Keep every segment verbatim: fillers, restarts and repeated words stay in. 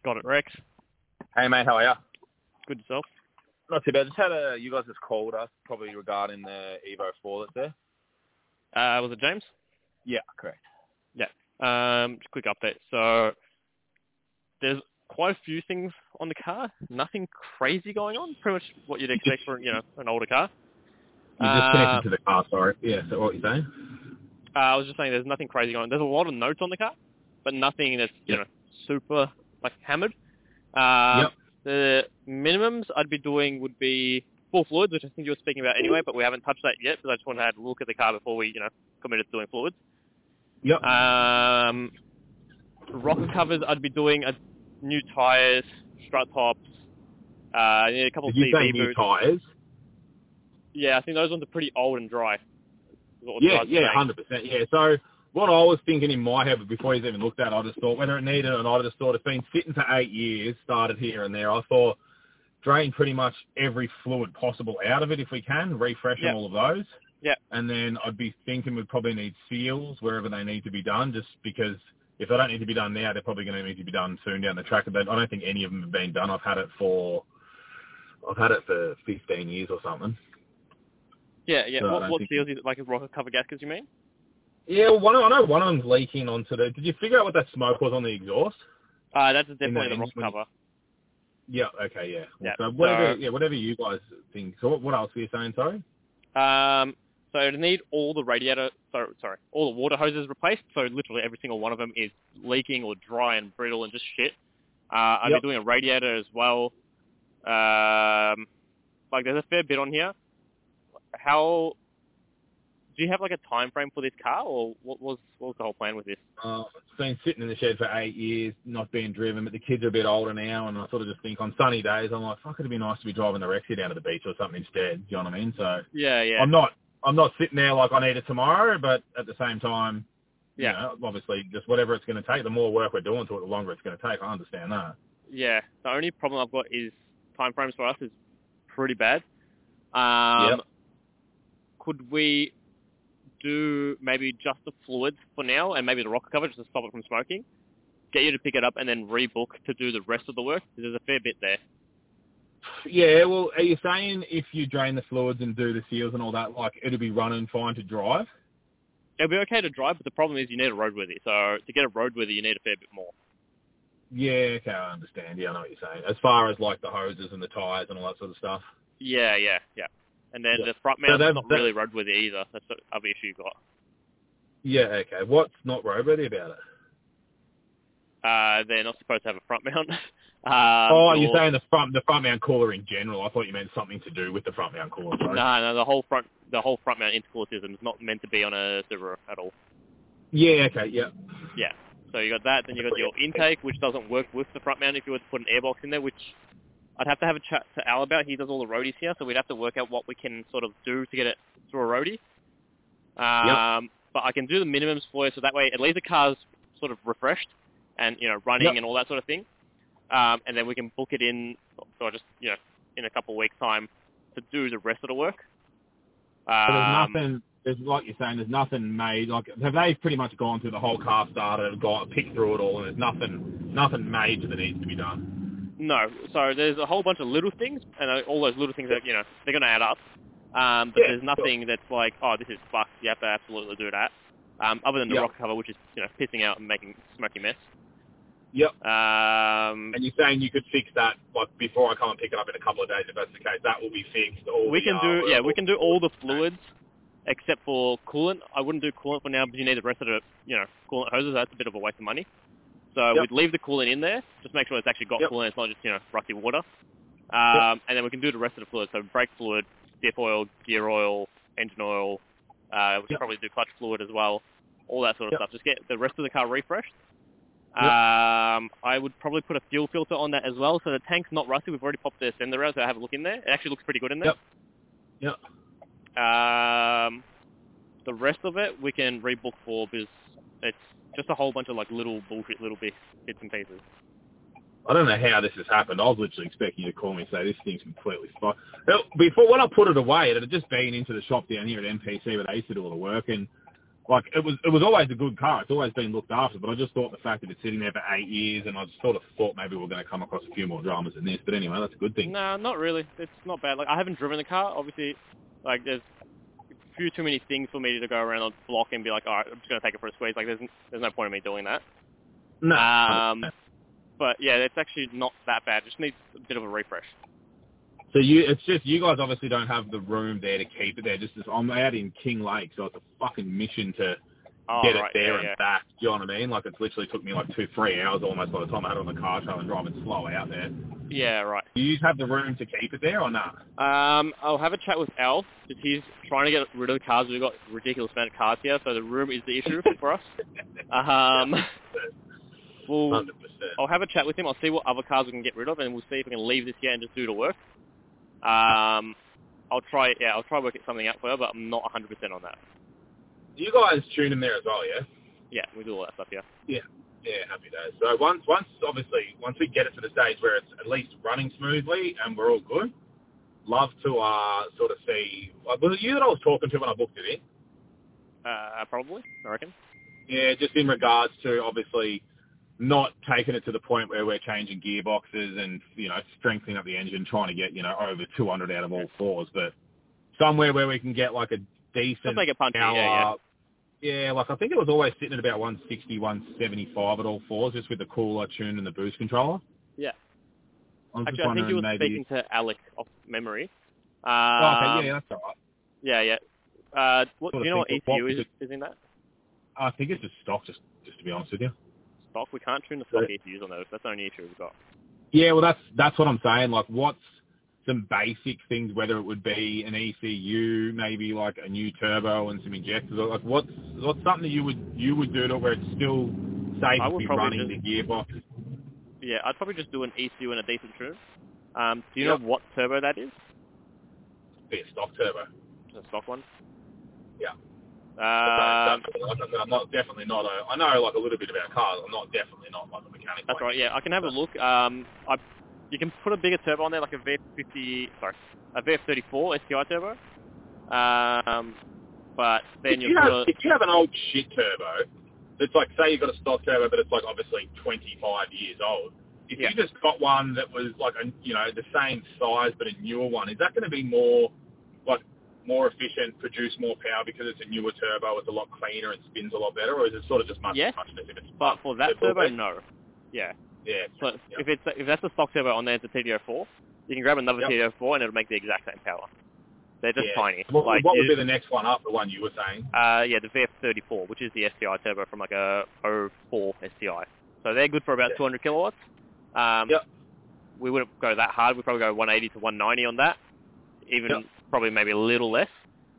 Got it, Rex. Hey, mate, how are you? Good yourself? Not too bad. Just had a, you guys just called us, probably regarding the Evo four that's there. Uh, was it James? Yeah, correct. Yeah. Um, just a quick update. So there's quite a few things on the car. Nothing crazy going on. Pretty much what you'd expect for, you know, an older car. You just Uh, connected to the car, sorry. Yeah, so what you're saying? uh, I was just saying there's nothing crazy going on. There's a lot of notes on the car, but nothing that's, you Yep. know, super, like, hammered. Um, Yep. The minimums I'd be doing would be full fluids, which I think you were speaking about anyway, but we haven't touched that yet because I just wanted to have a look at the car before we, you know, committed to doing fluids. Yep. Um, rocker covers, I'd be doing a new tyres, strut tops, uh, I need a couple Did of you C say V new boots. tyres? Yeah, I think those ones are pretty old and dry. Is what the Yeah, guys are yeah, one saying. hundred percent. Yeah, so what I was thinking in my head, but before he's even looked at it, I just thought whether it needed it or not, I just thought it's been sitting for eight years, started here and there. I thought drain pretty much every fluid possible out of it if we can, refreshing Yep. all of those. Yeah. And then I'd be thinking we'd probably need seals wherever they need to be done, just because if they don't need to be done now, they're probably going to need to be done soon down the track. I don't think any of them have been done. I've had it for, I've had it for fifteen years or something. Yeah, yeah. So I What, don't what think- seals is it, like a rocker cover gaskets, you mean? Yeah, well, one, I know one of them's leaking onto the. Did you figure out what that smoke was on the exhaust? Uh, that's definitely that the engine rocker when you- cover. Yeah. Okay. Yeah. Yeah. So whatever. So- yeah. Whatever you guys think. So what, what else were you saying? Sorry. Um, so to need all the radiator, sorry, sorry, all the water hoses replaced. So literally every single one of them is leaking or dry and brittle and just shit. Uh, I'll Yep. be doing a radiator as well. Um, like there's a fair bit on here. How do you have like a time frame for this car, or what was what was the whole plan with this? Uh, it's been sitting in the shed for eight years, not being driven, but the kids are a bit older now, and I sort of just think on sunny days, I'm like, fuck, it'd be nice to be driving the Rexy down to the beach or something instead. Do you know what I mean? So Yeah, yeah, I'm not, I'm not sitting there like I need it tomorrow, but at the same time, yeah, you know, obviously, just whatever it's going to take, the more work we're doing to it, the longer it's going to take. I understand that. yeah. The only problem I've got is time frames for us is pretty bad. Um, Yep. Could we do maybe just the fluids for now and maybe the rocker cover just to stop it from smoking? Get you to pick it up and then rebook to do the rest of the work? Because there's a fair bit there. Yeah, well, are you saying if you drain the fluids and do the seals and all that, like, it'll be running fine to drive? It'll be okay to drive, but the problem is you need a roadworthy. So to get a roadworthy, you need a fair bit more. Yeah, okay, I understand. Yeah, I know what you're saying. As far as, like, the hoses and the tyres and all that sort of stuff. Yeah, yeah, yeah. And then Yeah. the front So mount's that- not that- really roadworthy either. That's the other issue you got. Yeah, okay. What's not roadworthy about it? Uh, they're not supposed to have a front mount. um, oh, you're or- saying the front the front mount cooler in general. I thought you meant something to do with the front mount cooler. Sorry. No, no, the whole front, the whole front mount intercooler system is not meant to be on a Subaru at all. Yeah, okay, yeah. Yeah. So you got that, then you got your intake, which doesn't work with the front mount if you were to put an airbox in there, which I'd have to have a chat to Al about. He does all the roadies here, so we'd have to work out what we can sort of do to get it through a roadie. Um, yep. But I can do the minimums for you, so that way at least the car's sort of refreshed and, you know, running yep. and all that sort of thing. Um, and then we can book it in, or just, you know, in a couple of weeks' time to do the rest of the work. Um, so there's nothing, there's, like you're saying, there's nothing made, like, have they pretty much gone through the whole car started, got, picked through it all, and there's nothing, nothing major that needs to be done? No. So there's a whole bunch of little things, and uh, all those little things that, you know, they're going to add up. Um, but yeah, there's nothing sure. that's like, oh, this is fucked, you have to absolutely do that. Um, other than the yep. rocker cover, which is, you know, pissing out and making a smoky mess. Yep. Um, and you're saying you could fix that, like, before I come and pick it up in a couple of days, if that's the case, that will be fixed. All we the, can uh, do, yeah, we can do all the fluids. fluids except for coolant. I wouldn't do coolant for now because you need the rest of the, you know, coolant hoses. That's a bit of a waste of money. So yep. we'd leave the coolant in there, just make sure it's actually got yep. coolant, it's not just, you know, rusty water. Um, yep. And then we can do the rest of the fluid. So brake fluid, diff oil, gear oil, engine oil. Uh, we can yep. probably do clutch fluid as well. All that sort of yep. stuff. Just get the rest of the car refreshed. Yep. Um, I would probably put a fuel filter on that as well. So the tank's not rusty. We've already popped the sender out, so have a look in there. It actually looks pretty good in there. Yep. Yep. Um, the rest of it we can rebook for because it's just a whole bunch of like little bullshit, little bits, bits and pieces. I don't know how this has happened. I was literally expecting you to call me and say this thing's completely fine. Before, when I put it away, it had just been into the shop down here at N P C where they used to do all the work, and like it was it was always a good car. It's always been looked after, but I just thought the fact that it's sitting there for eight years, and I just sort of thought maybe we we're going to come across a few more dramas than this. But anyway, that's a good thing. No, not really. It's not bad. Like I haven't driven the car. Obviously, like there's a few too many things for me to go around the block and be like, all right, I'm just going to take it for a squeeze. Like there's there's no point in me doing that. No. Um, but yeah, it's actually not that bad. Just needs a bit of a refresh. So you, it's just you guys obviously don't have the room there to keep it there. Just as I'm out in King Lake, so it's a fucking mission to oh, get right. it there yeah, and yeah. back. Do you know what I mean? Like it's literally took me like two, three hours almost by the time I had it on the car trail and driving slow out there. Yeah, right. Do you have the room to keep it there or not? Um, I'll have a chat with Al because he's trying to get rid of the cars. We've got a ridiculous amount of cars here, so the room is the issue for us. Um, we'll, one hundred percent. I'll have a chat with him. I'll see what other cars we can get rid of, and we'll see if we can leave this here and just do the work. Um, I'll try, yeah, I'll try working something out for you, but I'm not one hundred percent on that. You guys tune in there as well, yeah? Yeah, we do all that stuff, yeah. Yeah. Yeah, happy days. So once, once obviously, once we get it to the stage where it's at least running smoothly and we're all good, love to uh, sort of see. Like, was it you that I was talking to when I booked it in? Uh, probably, I reckon. Yeah, just in regards to obviously not taking it to the point where we're changing gearboxes and, you know, strengthening up the engine, trying to get, you know, over two hundred out of all fours, but somewhere where we can get like a decent Just make it punchy, power. yeah, yeah. Yeah, like I think it was always sitting at about one sixty, one seventy-five at all fours, just with the cooler tune and the boost controller. Yeah. I Actually, I think you were maybe... speaking to Alec off memory. Um, oh, okay, yeah, that's all right. Yeah, yeah. Uh, what, do Sort of you know what E think C U what is, was is in that? I think it's just stock, just just to be honest with you. Stock? We can't tune the stock Yeah. E C Us on those. That's the only issue we've got. Yeah, well, that's that's what I'm saying. Like, what's some basic things, whether it would be an E C U, maybe like a new turbo and some injectors, or like what's what's something that you would you would do to where it's still safe I to would be probably running just- the gearbox? Yeah, I'd probably just do an E C U and a decent tune. Um, do you Yep. know what turbo that is? Be a stock turbo. The stock one? Yeah. Um, like I said, I'm not definitely not a. I know like a little bit about cars. I'm not definitely not like a mechanic. that's right, yeah. I can have a look. Um, I, you can put a bigger turbo on there, like a V F fifty, sorry, a V F thirty-four S T I turbo. Um, but then If you you, put have, a, if you have an old shit turbo, it's like, say you've got a stock turbo, but it's like obviously twenty-five years old. If Yeah. you just got one that was like a, you know, the same size but a newer one, is that going to be more, like, more efficient, produce more power because it's a newer turbo, it's a lot cleaner and spins a lot better, or is it sort of just much Yes, muchness if it's but for that it will turbo, be? no. Yeah. Yeah. So Yep. if it's if that's a stock turbo on there, it's a T D O four. You can grab another Yep. T D O four and it'll make the exact same power. They're just Yeah. tiny. What, like what you, would be the next one up, the one you were saying? Uh, yeah, the V F thirty-four, which is the S T I turbo from like a oh four S T I. So they're good for about Yeah. two hundred kilowatts. Um, Yep. We wouldn't go that hard. We'd probably go one eighty to one ninety on that. Even Yep. probably maybe a little less.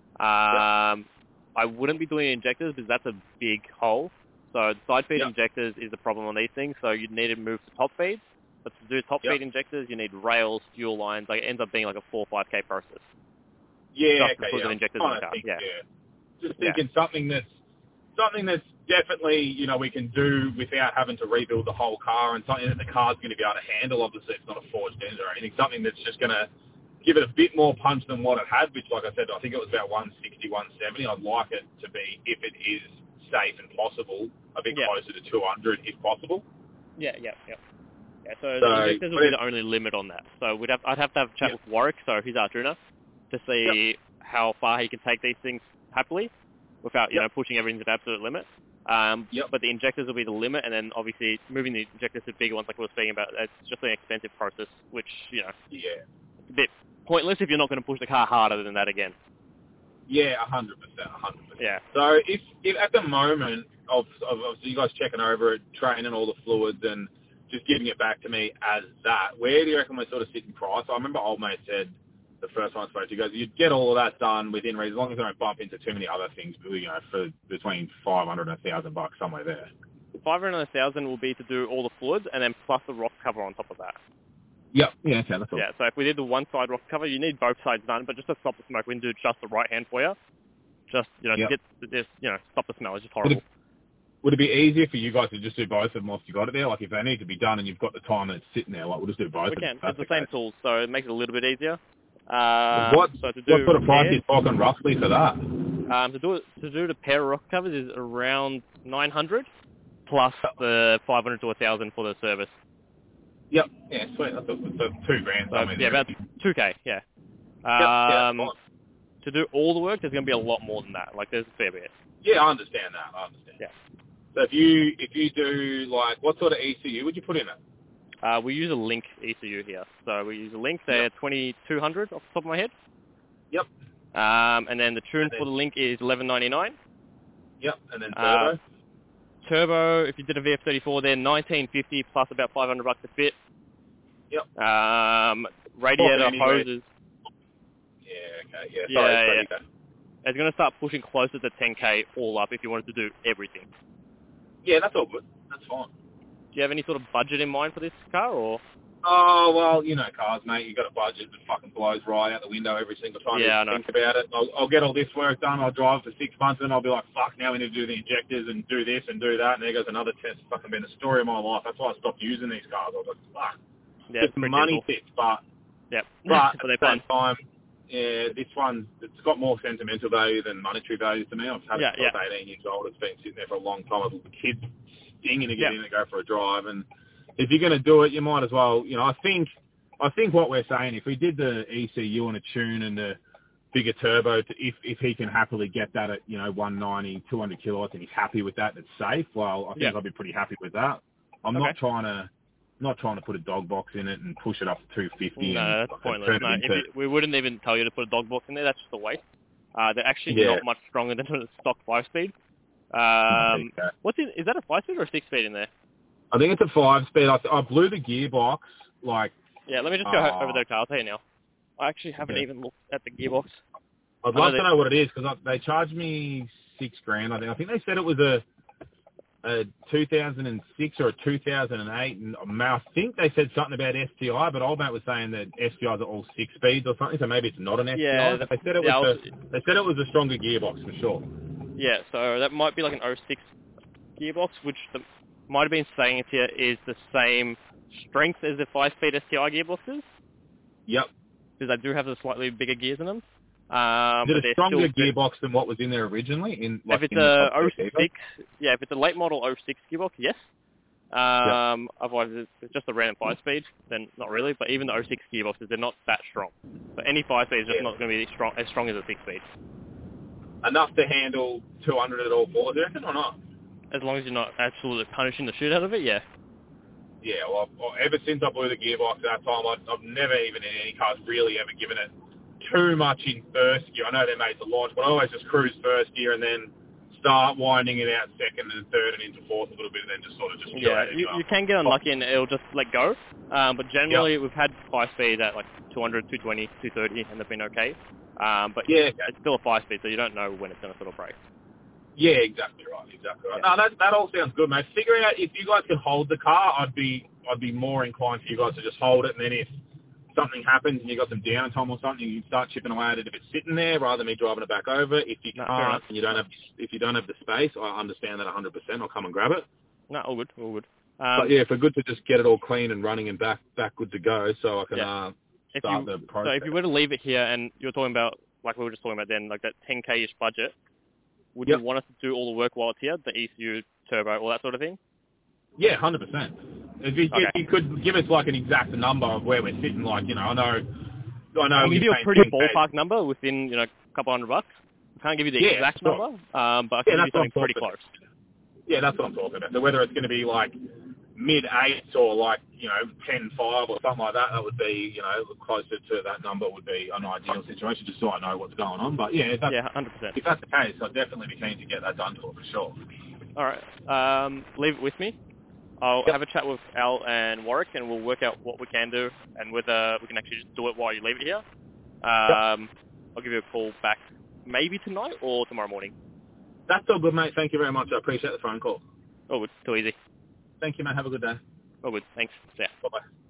Um, I wouldn't be doing injectors because that's a big hole. So the side feed Yep. injectors is the problem on these things. So you'd need to move to top feed. But to do top Yep. feed injectors, you need rails, fuel lines. Like it ends up being like a four or five K process. Yeah, Just to okay, put yeah. the injectors I'm in the trying car, to think, yeah. Just Yeah. thinking something that's something that's definitely, you know, we can do without having to rebuild the whole car, and something that the car's going to be able to handle. Obviously, it's not a forged engine or anything. Something that's just going to give it a bit more punch than what it had, which, like I said, I think it was about one sixty, one seventy. I'd like it to be, if it is safe and possible, a bit Yeah. closer to two hundred if possible. Yeah, yeah, yeah. Yeah, so, So, the injectors but would be it- the only limit on that. So we'd have, I'd have to have a chat Yep. with Warwick, so he's our tuner, to see how far he can take these things happily without, you Yep. know, pushing everything to the absolute limit. Um, Yep. But the injectors will be the limit, and then obviously moving the injectors to bigger ones like we were speaking about, it's just an expensive process, which, you know, Yeah. it's a bit pointless if you're not going to push the car harder than that again. Yeah, one hundred percent, one hundred percent. Yeah. So if, if at the moment of, of, of you guys checking over it, training all the fluids and just giving it back to me as that, where do you reckon we're sort of sitting price? I remember old mate said the first time I spoke to you guys, you'd get all of that done within reason, as long as we don't bump into too many other things, you know, for between five hundred and one thousand bucks, somewhere there. five hundred and one thousand will be to do all the fluids, and then plus the rock cover on top of that. Yep. Yeah, okay, that's all. Yeah, so if we did the one side rock cover, you need both sides done, but just to stop the smoke, we can do just the right hand for you. Just, you know, Yep. to get, just, you know, stop the smell. It's just Would horrible. it, would it be easier for you guys to just do both of them whilst you got it there? Like if they need to be done and you've got the time and it's sitting there, like we'll just do both We of them. can. That's It's the same okay. tools, so it makes it a litit bit easier. Uh, What, so to do what sort of price are here, you talking roughly for that? Um, to do it, to do the pair of rocker covers is around nine hundred plus the five hundred to one thousand for the service. Yep. Yeah, sweet. That's a, so two grand. So, somewhere yeah, there. about two K, yeah. Yep. Yeah, Um, fine. to do all the work, there's going to be a lot more than that. Like, there's a fair bit. Yeah, I understand that. I understand. Yeah. So if you if you do like what sort of E C U would you put in it? Uh, we use a Link E C U here. So we use a Link. They're Yep. twenty-two hundred off the top of my head. Yep. Um, and then the tune And then- for the Link is eleven ninety-nine. Yep. And then Uh, turbo. Turbo, if you did a V F thirty-four, they're nineteen fifty plus about five hundred bucks a fit. Yep. Um, radiator anyway. hoses. Yeah. Okay. Yeah. Yeah, Sorry. yeah. sorry, okay. It's going to start pushing closer to ten K all up if you wanted to do everything. Yeah, that's all good. That's fine. Do you have any sort of budget in mind for this car, or? Oh, well, you know cars, mate. You got a budget that fucking blows right out the window every single time Yeah, I you know. think about it. I'll, I'll get all this work done. I'll drive for six months, and I'll be like, fuck, now we need to do the injectors and do this and do that. And there goes another test. It's fucking been the story of my life. That's why I stopped using these cars. I was like, fuck. Yeah, It's it's pretty money simple. pits, but, Yep. but at but the they're same fun. time, yeah, this one, it's got more sentimental value than monetary value to me. I've had Yeah, it since I yeah. was eighteen years old. It's been sitting there for a long time. I was a kid stinging to get Yeah. in and go for a drive. And if you're going to do it, you might as well, you know, I think, I think what we're saying, if we did the E C U and a tune and the bigger turbo, to, if if he can happily get that at, you know, one ninety, two hundred kilowatts and he's happy with that and it's safe, well, I think Yeah. I'd be pretty happy with that. I'm Okay. not trying to not trying to put a dog box in it and push it up to two fifty. No, and that's fucking pointless. turn No, it if into, you, we wouldn't even tell you to put a dog box in there. That's just a waste. Uh, they're actually Yeah. not much stronger than a stock five-speed. Um, Okay. what's in, is that a five-speed or a six-speed in there? I think it's a five speed. I, I blew the gearbox like. Yeah, let me just go Uh, over there, Carl. I'll tell you now. I actually haven't Yeah. even looked at the gearbox. I'd I know love they- to know what it is because they charged me six grand. I think. I think they said it was a a two thousand six or a two thousand eight, and I think they said something about S T I, but old mate was saying that S T Is are all six speeds or something, so maybe it's not an S T I. Yeah, But they said it yeah, was I was- a, they said it was a stronger gearbox for sure. Yeah, so that might be like an oh six gearbox, which the, might have been saying it here is the same strength as the five-speed S T I gearboxes, Yep. because they do have the slightly bigger gears in them. Um, Is but it a they're stronger still, gearbox than what was in there originally? In like if it's in the a top oh spec six, yeah, if it's a late model oh six gearbox, yes. Um, Otherwise, if it's just a random five-speed, then not really. But even the oh six gearboxes, they're not that strong. So any five-speed is just Yeah. not going to be strong as strong as a six-speed, enough to handle two hundred at all fours, do you reckon, or not? as long as you're not absolutely punishing the shit out of it. Yeah. Yeah, well, well, ever since I blew the gearbox that time, I've, I've never even in any cars really ever given it too much in first gear. I know they're made to launch, but I always just cruise first gear and then start winding it out second and third and into fourth a little bit and then just sort of just chill Yeah, out. you, you can get unlucky and it'll just let go. Um, but generally, Yep. we've had five speed at like two hundred, two twenty, two thirty, and they've been okay. Um, but Yeah, okay. it's still a five speed, so you don't know when it's going to sort of break. Yeah, exactly right, exactly right. Yeah. No, that that all sounds good, mate. Figuring out if you guys can hold the car, I'd be I'd be more inclined for you guys to just hold it, and then if something happens and you got some downtime or something, you can start chipping away at it if it's sitting there, rather than me driving it back over. If you No, fair enough. can't and you don't have if you don't have the space, I understand that one hundred percent. I'll come and grab it. No, all good, all good. Um, But yeah, if we're good to just get it all clean and running and back back good to go, so I can Yeah. uh, if start you, the so process. if you were to leave it here and you're talking about, like we were just talking about then, like that ten K-ish budget, would Yep. you want us to do all the work while it's here, the E C U, turbo, all that sort of thing? Yeah, one hundred percent. If you, Okay. if you could give us like an exact number of where we're sitting, like, you know, I know, I know. I can we're give you a paying pretty ten K. ballpark number within, you know, a couple hundred bucks. I can't give you the Yeah, exact sure. number, um, but I Yeah, can give you that's what I'm something pretty talking close. Yeah, that's what I'm talking about. So whether it's going to be like mid eights or like, you know, ten five or something like that, that would be, you know, closer to that number would be an ideal situation, just so I know what's going on. But yeah, if that's, Yeah, one hundred percent. if that's the case, I'd definitely be keen to get that done for for sure. All right. Um, leave it with me. I'll Yep. have a chat with Al and Warwick, and we'll work out what we can do and whether we can actually just do it while you leave it here. Um, I'll give you a call back maybe tonight or tomorrow morning. That's all good, mate. Thank you very much. I appreciate the phone call. Oh, good. Too easy. Thank you, mate. Have a good day. Oh, good. Thanks. See ya. Bye-bye.